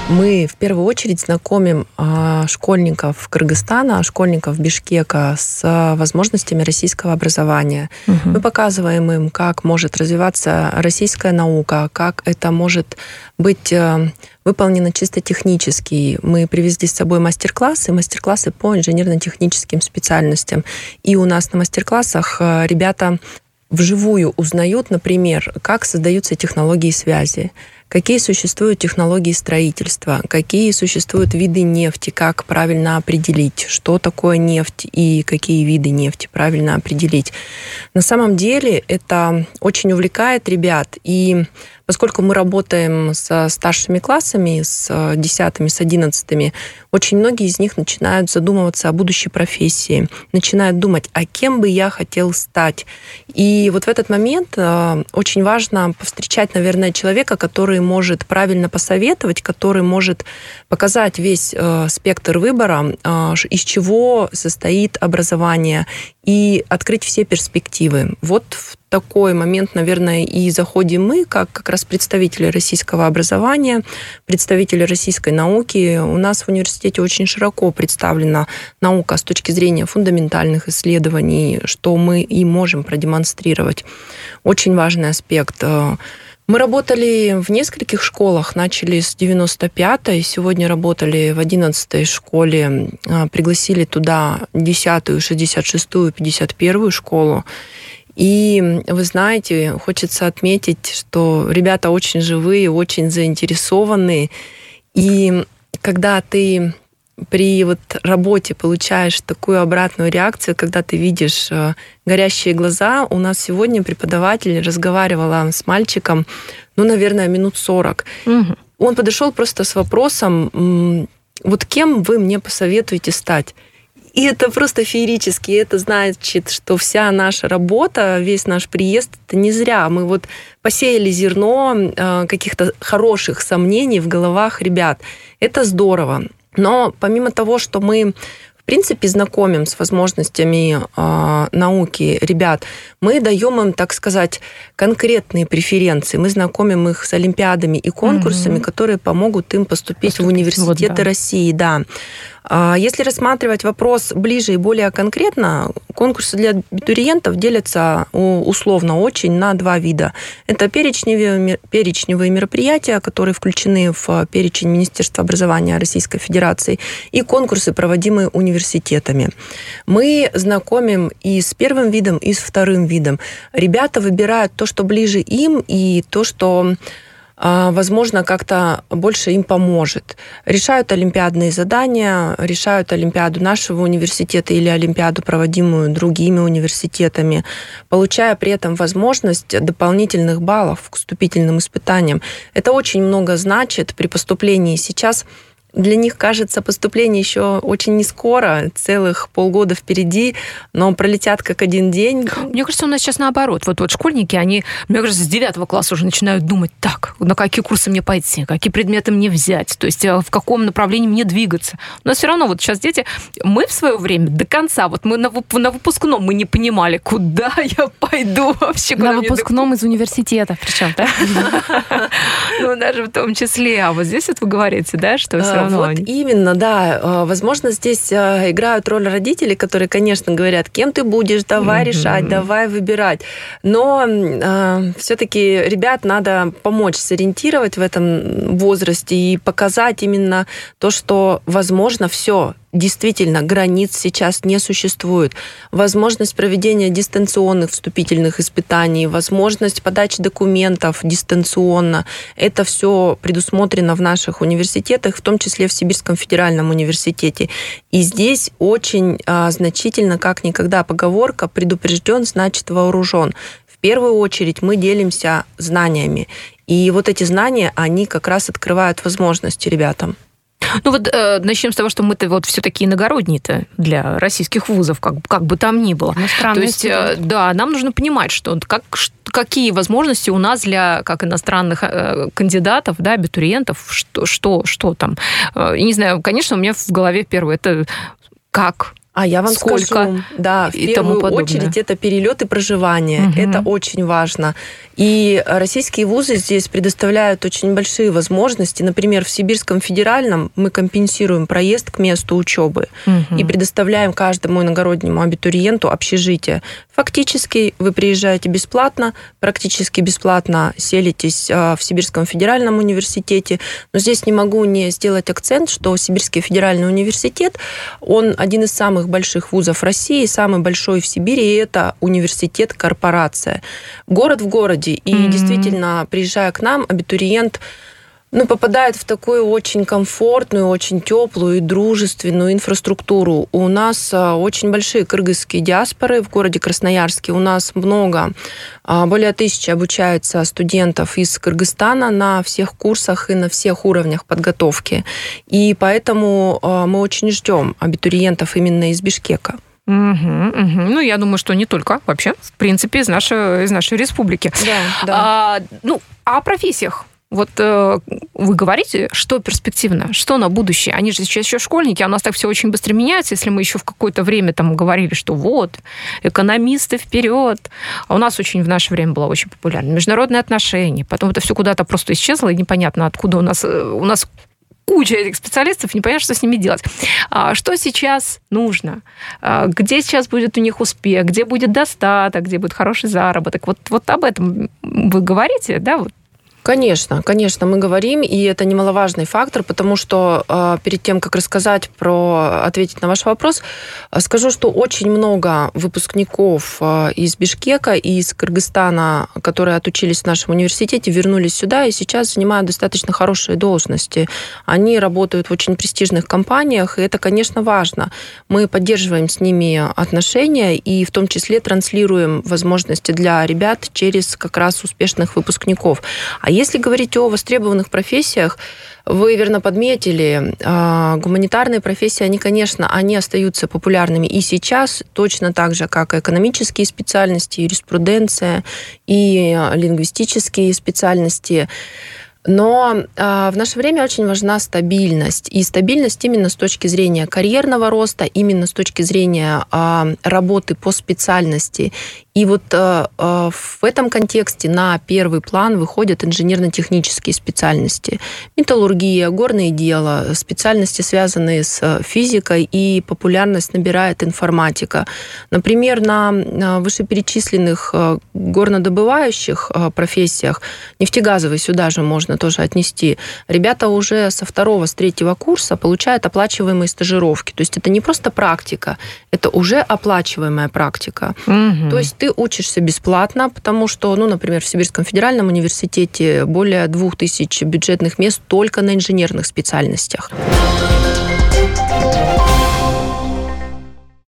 Мы в первую очередь знакомим школьников Кыргызстана, школьников Бишкека с возможностями российского образования. Мы показываем им, как может развиваться российская наука, как это может быть выполнено чисто технически. Мы привезли с собой мастер-классы по инженерно-техническим специальностям. И у нас на мастер-классах ребята вживую узнают, например, как создаются технологии связи, какие существуют технологии строительства, какие существуют виды нефти, как правильно определить, что такое нефть и какие виды нефти правильно определить. На самом деле это очень увлекает ребят, и поскольку мы работаем со старшими классами, с 10-ми, с 11-ми, очень многие из них начинают задумываться о будущей профессии, начинают думать, а кем бы я хотел стать. И вот в этот момент очень важно повстречать, наверное, человека, который может правильно посоветовать, который может показать весь спектр выбора, из чего состоит образование, и открыть все перспективы. Вот в такой момент, наверное, и заходим мы, как раз представители российского образования, представители российской науки. У нас в университете очень широко представлена наука с точки зрения фундаментальных исследований, что мы и можем продемонстрировать. Очень важный аспект. Мы работали в нескольких школах, начали с 95-й, сегодня работали в 11-й школе, пригласили туда 10-ю, 66-ю, 51-ю школу. И вы знаете, хочется отметить, что ребята очень живые, очень заинтересованные. И когда ты при работе получаешь такую обратную реакцию, когда ты видишь горящие глаза. У нас сегодня преподаватель разговаривала с мальчиком, наверное, минут 40. Угу. Он подошел просто с вопросом, вот кем вы мне посоветуете стать? И это просто феерически. Это значит, что вся наша работа, весь наш приезд, это не зря. Мы посеяли зерно каких-то хороших сомнений в головах ребят. Это здорово. Но помимо того, что мы, в принципе, знакомим с возможностями науки ребят, мы даем им, так сказать, конкретные преференции. Мы знакомим их с олимпиадами и конкурсами, которые помогут им поступить в университеты России. Да. Если рассматривать вопрос ближе и более конкретно, конкурсы для абитуриентов делятся условно очень на два вида. Это перечневые мероприятия, которые включены в перечень Министерства образования Российской Федерации, и конкурсы, проводимые университетами. Мы знакомим и с первым видом, и с вторым видом. Ребята выбирают то, что ближе им, и то, что возможно, как-то больше им поможет. Решают олимпиадные задания, решают олимпиаду нашего университета или олимпиаду, проводимую другими университетами, получая при этом возможность дополнительных баллов к вступительным испытаниям. Это очень много значит при поступлении. Сейчас для них, кажется, поступление еще очень не скоро, целых полгода впереди, но пролетят как один день. Мне кажется, у нас сейчас наоборот. Вот школьники, они, мне кажется, с 9 класса уже начинают думать, так, на какие курсы мне пойти, какие предметы мне взять, то есть в каком направлении мне двигаться. У нас все равно вот сейчас дети, мы в свое время до конца, мы на выпускном мы не понимали, куда я пойду вообще. На выпускном из университета причем, да? Даже в том числе. А вот здесь вы говорите, да, что все равно вот именно, да. Возможно, здесь играют роль родителей, которые, конечно, говорят, кем ты будешь, давай решать, давай выбирать. Но все-таки ребят надо помочь сориентировать в этом возрасте и показать именно то, что возможно все. Действительно, границ сейчас не существует. Возможность проведения дистанционных вступительных испытаний, возможность подачи документов дистанционно. Это все предусмотрено в наших университетах, в том числе в Сибирском федеральном университете. И здесь очень значительно, как никогда, поговорка «предупрежден, значит вооружен». В первую очередь мы делимся знаниями. И вот эти знания, они как раз открывают возможности ребятам. Начнем с того, что мы-то все-таки иногородние-то для российских вузов, как бы там ни было. То есть, да, нам нужно понимать, что какие возможности у нас для как иностранных кандидатов, да, абитуриентов, что там. И не знаю, конечно, у меня в голове первое, это как А я вам сколько скажу, да, в и первую тому очередь это перелет и проживание. Это очень важно. И российские вузы здесь предоставляют очень большие возможности. Например, в Сибирском федеральном мы компенсируем проезд к месту учебы и предоставляем каждому иногороднему абитуриенту общежитие. Фактически вы приезжаете бесплатно, практически бесплатно селитесь в Сибирском федеральном университете. Но здесь не могу не сделать акцент, что Сибирский федеральный университет, он один из самых больших вузов России, самый большой в Сибири, и это университет-корпорация. Город в городе. И действительно, приезжая к нам, абитуриент попадает в такую очень комфортную, очень теплую и дружественную инфраструктуру. У нас очень большие кыргызские диаспоры в городе Красноярске. У нас много, более 1000 обучается студентов из Кыргызстана на всех курсах и на всех уровнях подготовки. И поэтому мы очень ждем абитуриентов именно из Бишкека. Ну, я думаю, что не только вообще, в принципе, из нашей республики. Да. О профессиях. Вот вы говорите, что перспективно, что на будущее. Они же сейчас еще школьники, а у нас так все очень быстро меняется. Если мы еще в какое-то время там говорили, что вот, экономисты вперед. А у нас очень в наше время было очень популярно. Международные отношения. Потом это все куда-то просто исчезло, и непонятно, откуда у нас куча этих специалистов, непонятно, что с ними делать. Что сейчас нужно? Где сейчас будет у них успех? Где будет достаток? Где будет хороший заработок? Вот об этом вы говорите, да? Конечно, мы говорим, и это немаловажный фактор, потому что перед тем, как ответить на ваш вопрос, скажу, что очень много выпускников из Бишкека и из Кыргызстана, которые отучились в нашем университете, вернулись сюда и сейчас занимают достаточно хорошие должности. Они работают в очень престижных компаниях, и это, конечно, важно. Мы поддерживаем с ними отношения и в том числе транслируем возможности для ребят через как раз успешных выпускников. А если говорить о востребованных профессиях, вы верно подметили, гуманитарные профессии, они остаются популярными и сейчас, точно так же, как и экономические специальности, юриспруденция и лингвистические специальности. Но в наше время очень важна стабильность. И стабильность именно с точки зрения карьерного роста, именно с точки зрения работы по специальности. И вот в этом контексте на первый план выходят инженерно-технические специальности. Металлургия, горное дело, специальности, связанные с физикой, и популярность набирает информатика. Например, на вышеперечисленных горнодобывающих профессиях, нефтегазовые сюда же можно тоже отнести, ребята уже со 2-го, с 3-го курса получают оплачиваемые стажировки. То есть это не просто практика, это уже оплачиваемая практика. То есть ты учишься бесплатно, потому что, например, в Сибирском федеральном университете более 2000 бюджетных мест только на инженерных специальностях.